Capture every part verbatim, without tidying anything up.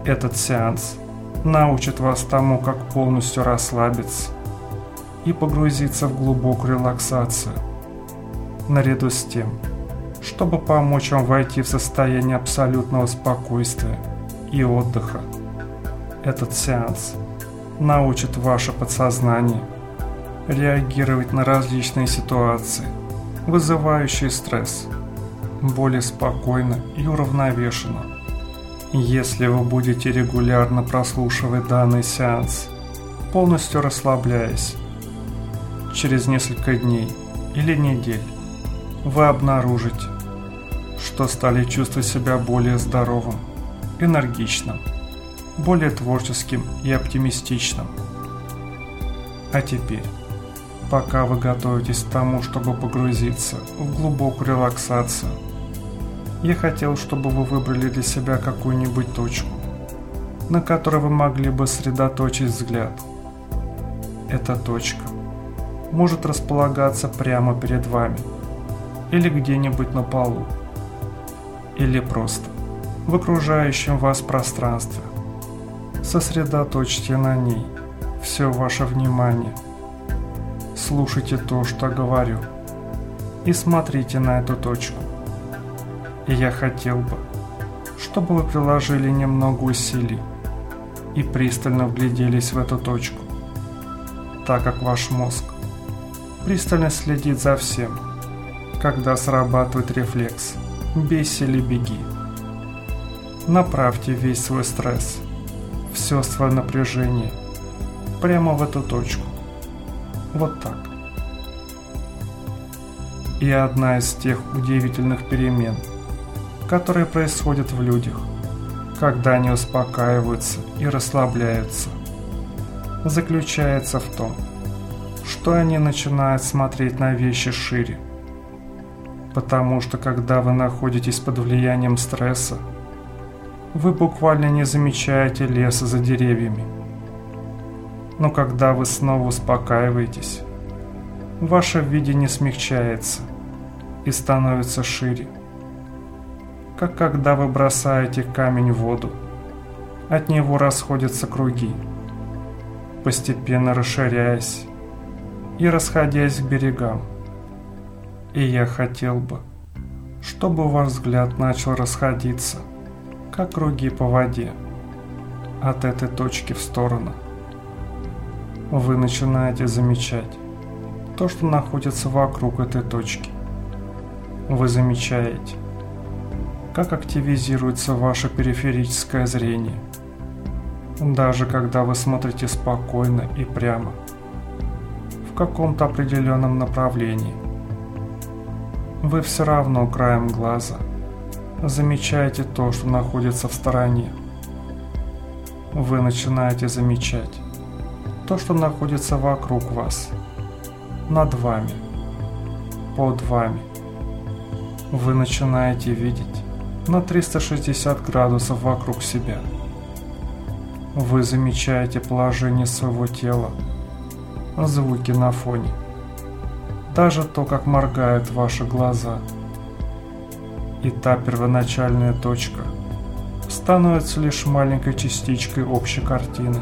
Этот сеанс научит вас тому, как полностью расслабиться и погрузиться в глубокую релаксацию, наряду с тем, чтобы помочь вам войти в состояние абсолютного спокойствия и отдыха. Этот сеанс научит ваше подсознание реагировать на различные ситуации, вызывающие стресс, более спокойно и уравновешенно. Если вы будете регулярно прослушивать данный сеанс, полностью расслабляясь, через несколько дней или недель вы обнаружите, что стали чувствовать себя более здоровым, энергичным, более творческим и оптимистичным. А теперь, пока вы готовитесь к тому, чтобы погрузиться в глубокую релаксацию, я хотел, чтобы вы выбрали для себя какую-нибудь точку, на которой вы могли бы сосредоточить взгляд. Эта точка может располагаться прямо перед вами, или где-нибудь на полу, или просто в окружающем вас пространстве. Сосредоточьте на ней все ваше внимание. Слушайте то, что говорю, и смотрите на эту точку. И я хотел бы, чтобы вы приложили немного усилий и пристально вгляделись в эту точку, так как ваш мозг пристально следит за всем, когда срабатывает рефлекс «бейся или беги». Направьте весь свой стресс, все свое напряжение прямо в эту точку. Вот так. И одна из тех удивительных перемен, которые происходят в людях, когда они успокаиваются и расслабляются, заключается в том, что они начинают смотреть на вещи шире. Потому что когда вы находитесь под влиянием стресса, вы буквально не замечаете леса за деревьями. Но когда вы снова успокаиваетесь, ваше видение смягчается и становится шире. Как когда вы бросаете камень в воду, от него расходятся круги, постепенно расширяясь и расходясь к берегам. И я хотел бы, чтобы ваш взгляд начал расходиться, как круги по воде, от этой точки в сторону. Вы начинаете замечать то, что находится вокруг этой точки. Вы замечаете, как активизируется ваше периферическое зрение, даже когда вы смотрите спокойно и прямо, в каком-то определенном направлении. Вы все равно краем глаза замечаете то, что находится в стороне. Вы начинаете замечать то, что находится вокруг вас, над вами, под вами. Вы начинаете видеть на триста шестьдесят градусов вокруг себя. Вы замечаете положение своего тела, звуки на фоне, даже то, как моргают ваши глаза. И та первоначальная точка становится лишь маленькой частичкой общей картины.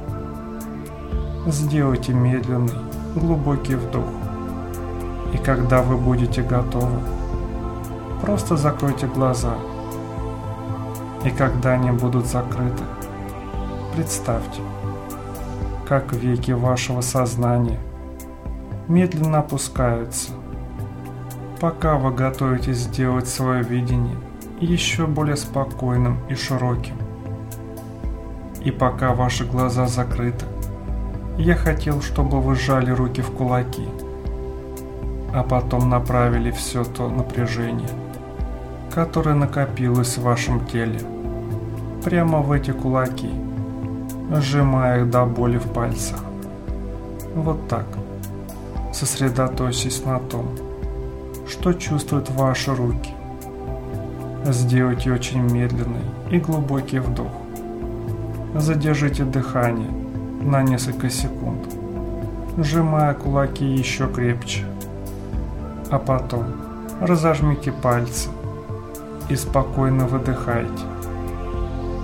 Сделайте медленный, глубокий вдох. И когда вы будете готовы, просто закройте глаза. И когда они будут закрыты, представьте, как веки вашего сознания медленно опускаются, пока вы готовитесь сделать свое видение еще более спокойным и широким. И пока ваши глаза закрыты, я хотел, чтобы вы сжали руки в кулаки, а потом направили все то напряжение, которое накопилось в вашем теле, прямо в эти кулаки, сжимая их до боли в пальцах. Вот так. Сосредоточьтесь на том, что чувствуют ваши руки. Сделайте очень медленный и глубокий вдох. Задержите дыхание на несколько секунд, сжимая кулаки еще крепче. А потом разожмите пальцы и спокойно выдыхайте.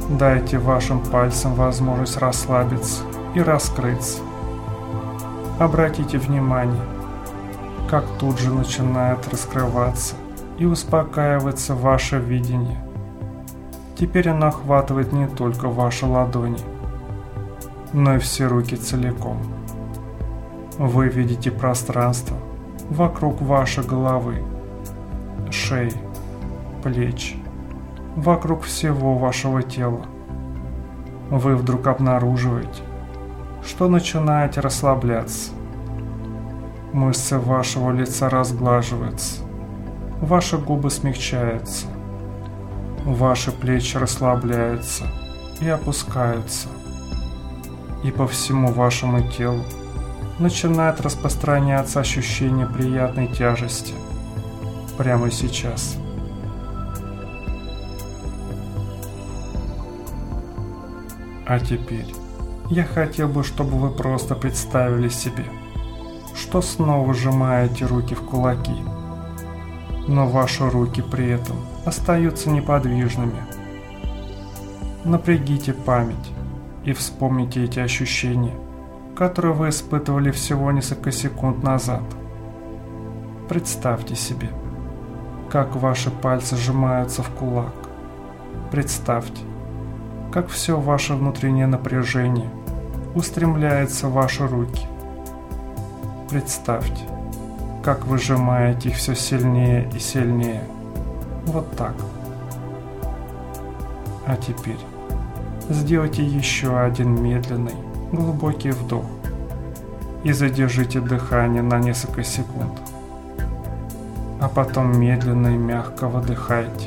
Дайте вашим пальцам возможность расслабиться и раскрыться. Обратите внимание, как тут же начинает раскрываться и успокаиваться ваше видение. Теперь оно охватывает не только ваши ладони, но и все руки целиком. Вы видите пространство вокруг вашей головы, шеи, плеч, вокруг всего вашего тела. Вы вдруг обнаруживаете, что начинаете расслабляться. Мышцы вашего лица разглаживаются, ваши губы смягчаются, ваши плечи расслабляются и опускаются, и по всему вашему телу начинает распространяться ощущение приятной тяжести прямо сейчас. А теперь я хотел бы, чтобы вы просто представили себе, что снова сжимаете руки в кулаки, но ваши руки при этом остаются неподвижными. Напрягите память и вспомните эти ощущения, которые вы испытывали всего несколько секунд назад. Представьте себе, как ваши пальцы сжимаются в кулак. Представьте, как все ваше внутреннее напряжение устремляется в ваши руки. Представьте, как вы сжимаете их все сильнее и сильнее. Вот так. А теперь сделайте еще один медленный, глубокий вдох и задержите дыхание на несколько секунд. А потом медленно и мягко выдыхайте.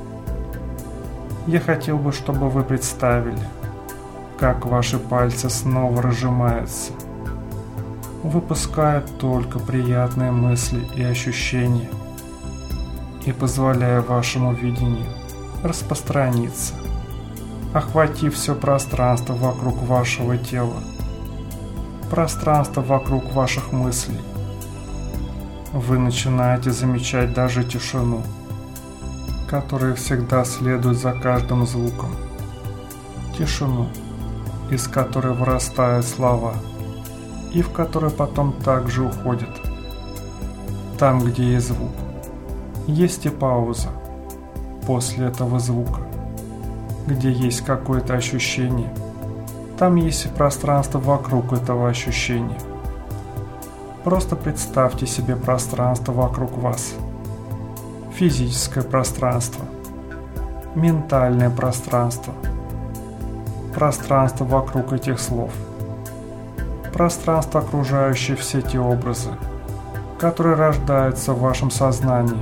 Я хотел бы, чтобы вы представили, как ваши пальцы снова разжимаются, выпуская только приятные мысли и ощущения и позволяя вашему видению распространиться, охватив все пространство вокруг вашего тела, пространство вокруг ваших мыслей. Вы начинаете замечать даже тишину, которая всегда следует за каждым звуком. Тишину, из которой вырастают слова, и в которой потом также уходят. Там, где есть звук, есть и пауза после этого звука. Где есть какое-то ощущение, там есть и пространство вокруг этого ощущения. Просто представьте себе пространство вокруг вас. Физическое пространство, ментальное пространство, пространство вокруг этих слов, пространство, окружающее все те образы, которые рождаются в вашем сознании.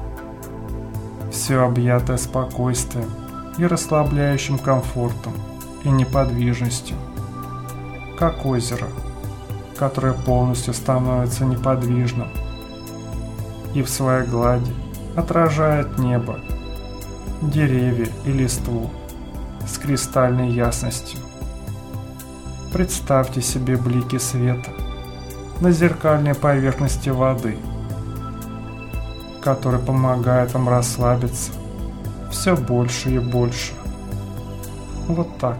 Все объятое спокойствием и расслабляющим комфортом и неподвижностью, как озеро, которое полностью становится неподвижным и в своей глади отражает небо, деревья и листву с кристальной ясностью. Представьте себе блики света на зеркальной поверхности воды, который помогает вам расслабиться все больше и больше. Вот так.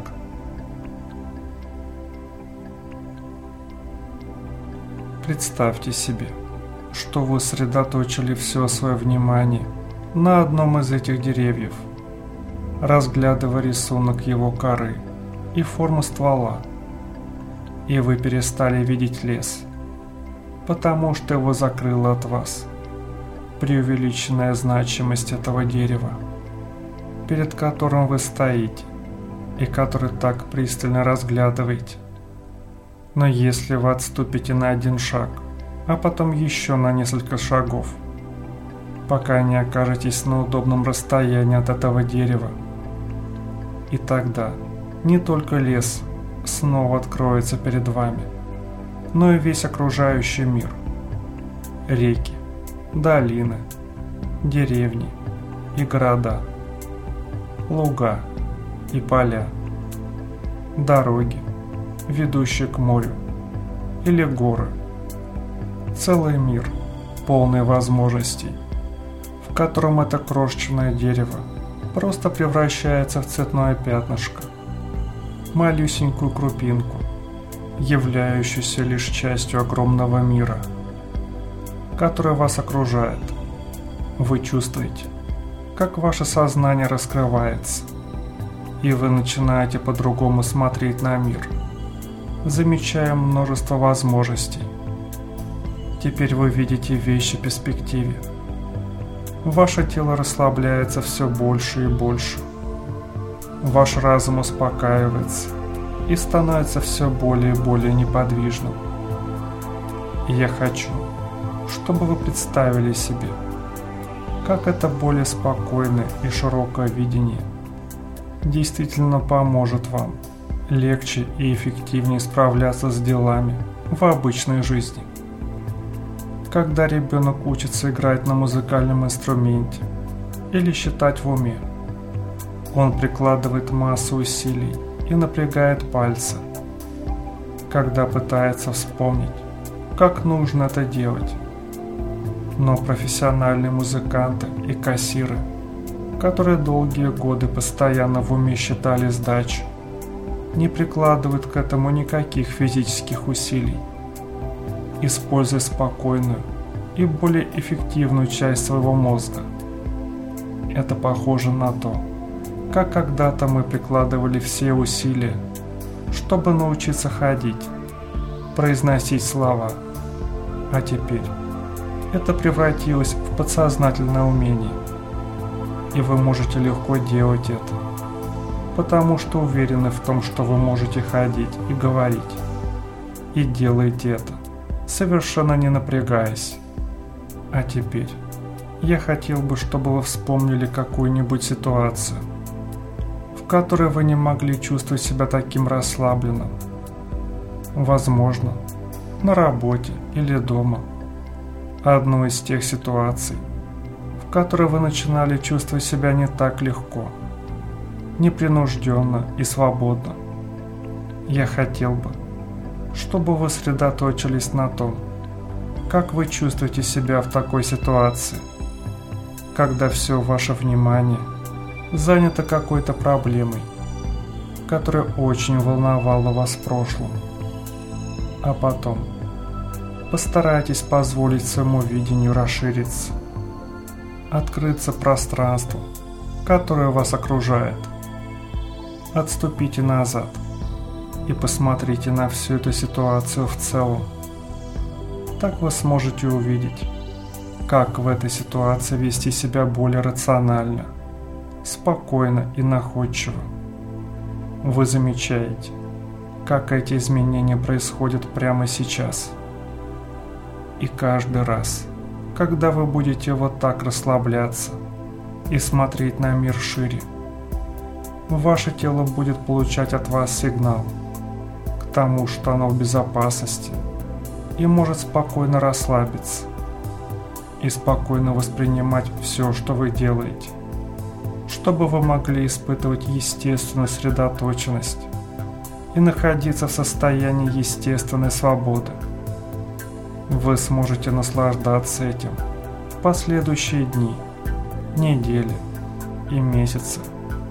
Представьте себе, что вы сосредоточили все свое внимание на одном из этих деревьев, разглядывая рисунок его коры и форму ствола, и вы перестали видеть лес, потому что его закрыло от вас преувеличенная значимость этого дерева, перед которым вы стоите и который так пристально разглядываете. Но если вы отступите на один шаг, а потом еще на несколько шагов, пока не окажетесь на удобном расстоянии от этого дерева, и тогда не только лес снова откроется перед вами, но и весь окружающий мир, реки, долины, деревни и города, луга и поля, дороги, ведущие к морю, или горы, целый мир, полный возможностей, в котором это крошечное дерево просто превращается в цветное пятнышко, малюсенькую крупинку, являющуюся лишь частью огромного мира, который вас окружает. Вы чувствуете, как ваше сознание раскрывается, и вы начинаете по-другому смотреть на мир, замечая множество возможностей. Теперь вы видите вещи в перспективе. Ваше тело расслабляется все больше и больше. Ваш разум успокаивается и становится все более и более неподвижным. И я хочу, чтобы вы представили себе, как это более спокойное и широкое видение действительно поможет вам легче и эффективнее справляться с делами в обычной жизни. Когда ребенок учится играть на музыкальном инструменте или считать в уме, он прикладывает массу усилий и напрягает пальцы, когда пытается вспомнить, как нужно это делать. Но профессиональные музыканты и кассиры, которые долгие годы постоянно в уме считали сдачу, не прикладывают к этому никаких физических усилий, используя спокойную и более эффективную часть своего мозга. Это похоже на то, как когда-то мы прикладывали все усилия, чтобы научиться ходить, произносить слова, а теперь это превратилось в подсознательное умение, и вы можете легко делать это, потому что уверены в том, что вы можете ходить и говорить, и делаете это, совершенно не напрягаясь. А теперь я хотел бы, чтобы вы вспомнили какую-нибудь ситуацию, в которой вы не могли чувствовать себя таким расслабленным. Возможно, на работе или дома. Одну из тех ситуаций, в которой вы начинали чувствовать себя не так легко, непринужденно и свободно. Я хотел бы, чтобы вы сосредоточились на том, как вы чувствуете себя в такой ситуации, когда все ваше внимание занято какой-то проблемой, которая очень волновала вас в прошлом. А потом постарайтесь позволить своему видению расшириться, открыться пространству, которое вас окружает. Отступите назад и посмотрите на всю эту ситуацию в целом. Так вы сможете увидеть, как в этой ситуации вести себя более рационально, спокойно и находчиво. Вы замечаете, как эти изменения происходят прямо сейчас. И каждый раз, когда вы будете вот так расслабляться и смотреть на мир шире, ваше тело будет получать от вас сигнал к тому, что оно в безопасности и может спокойно расслабиться и спокойно воспринимать все, что вы делаете, чтобы вы могли испытывать естественную сосредоточенность и находиться в состоянии естественной свободы. Вы сможете наслаждаться этим в последующие дни, недели и месяцы.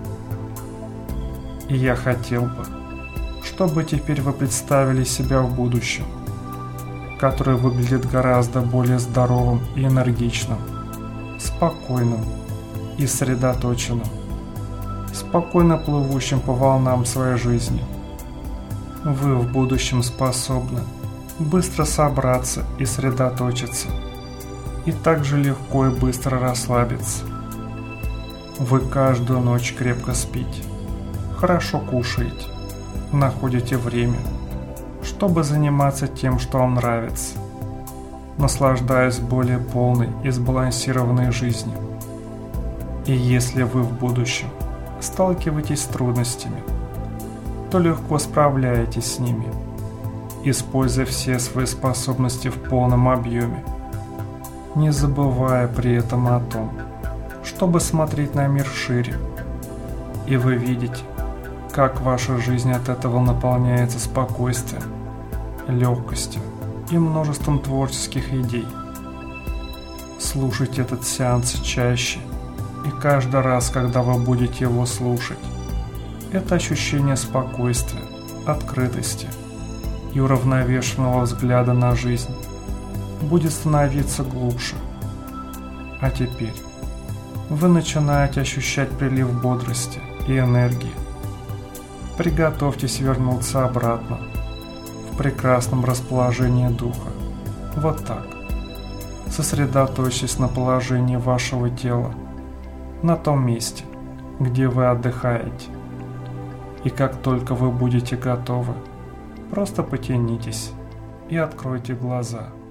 И я хотел бы, чтобы теперь вы представили себя в будущем, которое выглядит гораздо более здоровым и энергичным, спокойным и сосредоточенным, спокойно плывущим по волнам своей жизни. Вы в будущем способны быстро собраться и сосредоточиться, и также легко и быстро расслабиться. Вы каждую ночь крепко спите, хорошо кушаете, находите время, чтобы заниматься тем, что вам нравится, наслаждаясь более полной и сбалансированной жизнью. И если вы в будущем сталкиваетесь с трудностями, то легко справляетесь с ними, используя все свои способности в полном объеме, не забывая при этом о том, чтобы смотреть на мир шире. И вы видите, как ваша жизнь от этого наполняется спокойствием, легкостью и множеством творческих идей. Слушайте этот сеанс чаще И каждый раз, когда вы будете его слушать, это ощущение спокойствия, открытости и уравновешенного взгляда на жизнь будет становиться глубже. А теперь вы начинаете ощущать прилив бодрости и энергии. Приготовьтесь вернуться обратно в прекрасном расположении духа. Вот так. Сосредоточьтесь на положении вашего тела, на том месте, где вы отдыхаете. И как только вы будете готовы, просто потянитесь и откройте глаза.